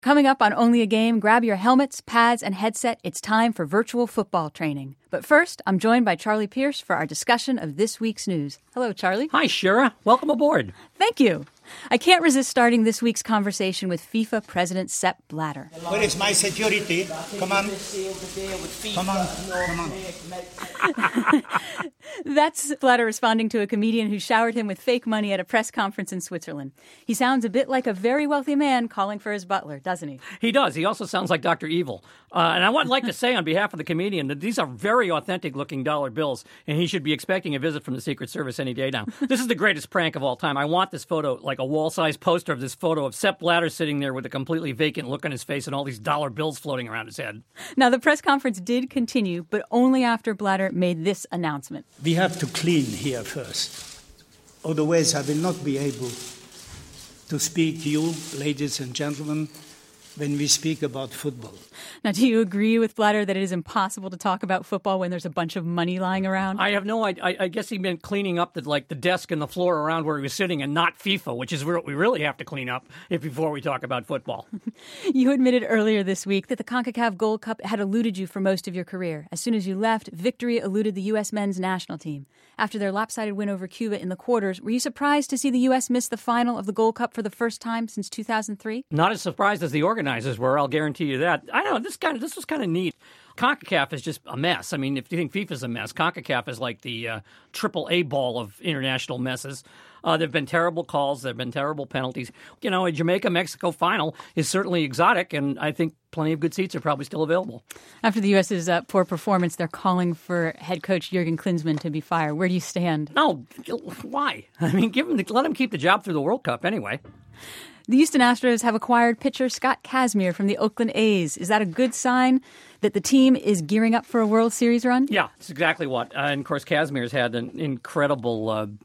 Coming up on Only a Game, grab your helmets, pads, and headset. It's time for virtual football training. But first, I'm joined by Charlie Pierce for our discussion of this week's news. Hello, Charlie. Hi, Shira. Welcome aboard. Thank you. I can't resist starting this week's conversation with FIFA President Sepp Blatter. Where is my security? Come on. That's Blatter responding to a comedian who showered him with fake money at a press conference in Switzerland. He sounds a bit like a very wealthy man calling for his butler, doesn't he? He does. He also sounds like Dr. Evil. And I would like to say on behalf of the comedian that these are very authentic-looking dollar bills, and he should be expecting a visit from the Secret Service any day now. This is the greatest prank of all time. I want this photo, like a wall-sized poster of this photo of Sepp Blatter sitting there with a completely vacant look on his face and all these dollar bills floating around his head. Now, the press conference did continue, but only after Blatter made this announcement. We have to clean here first. Otherwise, I will not be able to speak to you, ladies and gentlemen, when we speak about football. Now, do you agree with Blatter that it is impossible to talk about football when there's a bunch of money lying around? I have no idea. I guess he meant cleaning up the desk and the floor around where he was sitting and not FIFA, which is what we really have to clean up before we talk about football. You admitted earlier this week that the CONCACAF Gold Cup had eluded you for most of your career. As soon as you left, victory eluded the U.S. men's national team. After their lopsided win over Cuba in the quarters, were you surprised to see the U.S. miss the final of the Gold Cup for the first time since 2003? Not as surprised as the organizers were, I'll guarantee you that. I don't know, this was kind of neat. CONCACAF is just a mess. I mean, if you think FIFA's a mess, CONCACAF is like the triple A ball of international messes. There have been terrible calls. There have been terrible penalties. You know, a Jamaica-Mexico final is certainly exotic, and I think plenty of good seats are probably still available. After the U.S.'s poor performance, they're calling for head coach Jurgen Klinsmann to be fired. Where do you stand? No, why? I mean, let him keep the job through the World Cup anyway. The Houston Astros have acquired pitcher Scott Kazmir from the Oakland A's. Is that a good sign that the team is gearing up for a World Series run? Yeah, it's exactly what. And, of course, Kazmir's had an incredible,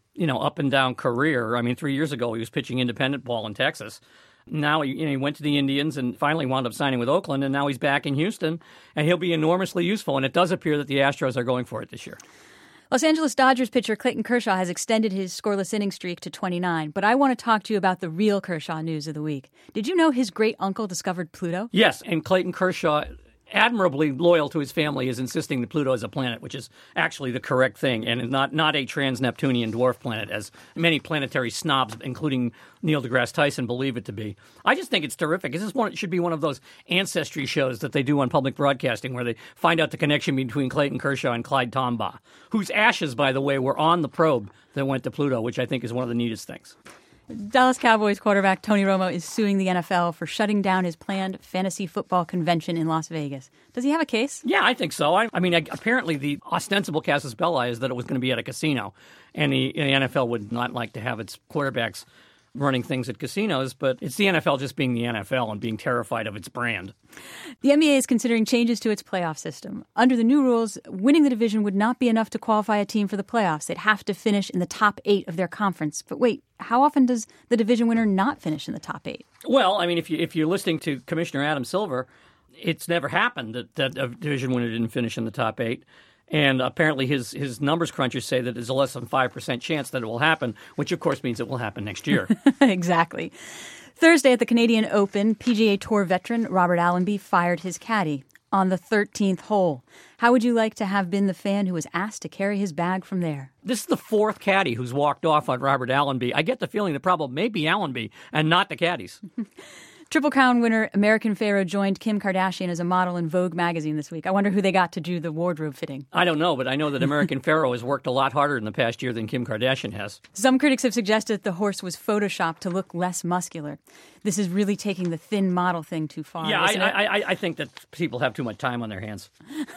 up and down career. I mean, 3 years ago, he was pitching independent ball in Texas. Now he went to the Indians and finally wound up signing with Oakland, and now he's back in Houston, and he'll be enormously useful. And it does appear that the Astros are going for it this year. Los Angeles Dodgers pitcher Clayton Kershaw has extended his scoreless inning streak to 29, but I want to talk to you about the real Kershaw news of the week. Did you know his great-uncle discovered Pluto? Yes, and Clayton Kershaw, admirably loyal to his family, is insisting that Pluto is a planet, which is actually the correct thing, and not a trans-Neptunian dwarf planet, as many planetary snobs, including Neil deGrasse Tyson, believe it to be. I just think it's terrific. It should be one of those ancestry shows that they do on public broadcasting where they find out the connection between Clayton Kershaw and Clyde Tombaugh, whose ashes, by the way, were on the probe that went to Pluto, which I think is one of the neatest things. Dallas Cowboys quarterback Tony Romo is suing the NFL for shutting down his planned fantasy football convention in Las Vegas. Does he have a case? Yeah, I think so. I mean, apparently the ostensible casus belli is that it was going to be at a casino, and the NFL would not like to have its quarterbacks running things at casinos, but it's the NFL just being the NFL and being terrified of its brand. The NBA is considering changes to its playoff system. Under the new rules, winning the division would not be enough to qualify a team for the playoffs. They'd have to finish in the top 8 of their conference. But wait, how often does the division winner not finish in the top 8? Well, I mean, if you're listening to Commissioner Adam Silver, it's never happened that a division winner didn't finish in the top 8. And apparently his numbers crunchers say that there's a less than 5% chance that it will happen, which of course means it will happen next year. Exactly. Thursday at the Canadian Open, PGA Tour veteran Robert Allenby fired his caddy on the 13th hole. How would you like to have been the fan who was asked to carry his bag from there? This is the fourth caddy who's walked off on Robert Allenby. I get the feeling the problem may be Allenby and not the caddies. Triple Crown winner American Pharoah joined Kim Kardashian as a model in Vogue magazine this week. I wonder who they got to do the wardrobe fitting. I don't know, but I know that American Pharoah has worked a lot harder in the past year than Kim Kardashian has. Some critics have suggested the horse was photoshopped to look less muscular. This is really taking the thin model thing too far. Yeah, I think that people have too much time on their hands.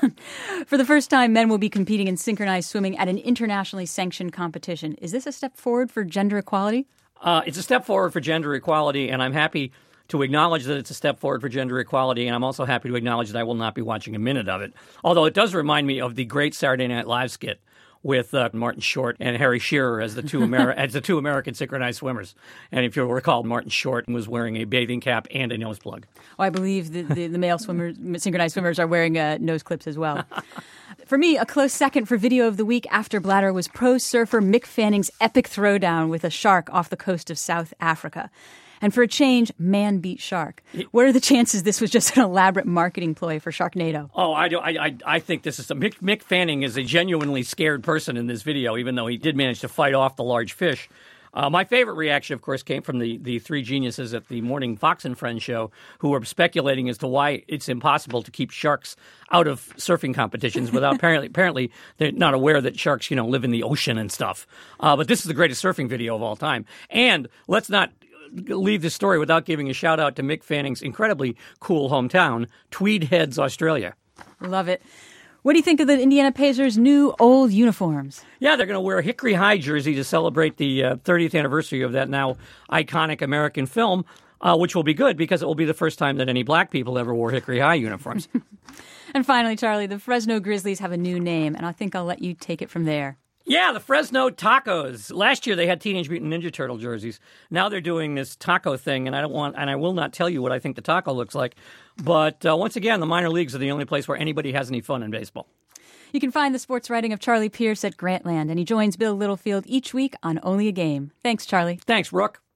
For the first time, men will be competing in synchronized swimming at an internationally sanctioned competition. Is this a step forward for gender equality? It's a step forward for gender equality, and I'm happy to acknowledge that it's a step forward for gender equality, and I'm also happy to acknowledge that I will not be watching a minute of it. Although it does remind me of the great Saturday Night Live skit with Martin Short and Harry Shearer as the two American synchronized swimmers. And if you'll recall, Martin Short was wearing a bathing cap and a nose plug. Oh, I believe the male synchronized swimmers are wearing nose clips as well. For me, a close second for video of the week after Blatter was pro surfer Mick Fanning's epic throwdown with a shark off the coast of South Africa. And for a change, man beat shark. What are the chances this was just an elaborate marketing ploy for Sharknado? Oh, I think this is Mick Fanning is a genuinely scared person in this video, even though he did manage to fight off the large fish. My favorite reaction, of course, came from the three geniuses at the morning Fox and Friends show who were speculating as to why it's impossible to keep sharks out of surfing competitions without apparently they're not aware that sharks, live in the ocean and stuff. But this is the greatest surfing video of all time. And let's not leave this story without giving a shout out to Mick Fanning's incredibly cool hometown, Tweed Heads, Australia. Love it. What do you think of the Indiana Pacers' new old uniforms? Yeah, they're going to wear a Hickory High jersey to celebrate the 30th anniversary of that now iconic American film, which will be good because it will be the first time that any black people ever wore Hickory High uniforms. And finally, Charlie, the Fresno Grizzlies have a new name, and I think I'll let you take it from there. Yeah, the Fresno Tacos. Last year they had Teenage Mutant Ninja Turtle jerseys. Now they're doing this taco thing, and I will not tell you what I think the taco looks like. But once again, the minor leagues are the only place where anybody has any fun in baseball. You can find the sports writing of Charlie Pierce at Grantland, and he joins Bill Littlefield each week on Only a Game. Thanks, Charlie. Thanks, Rook.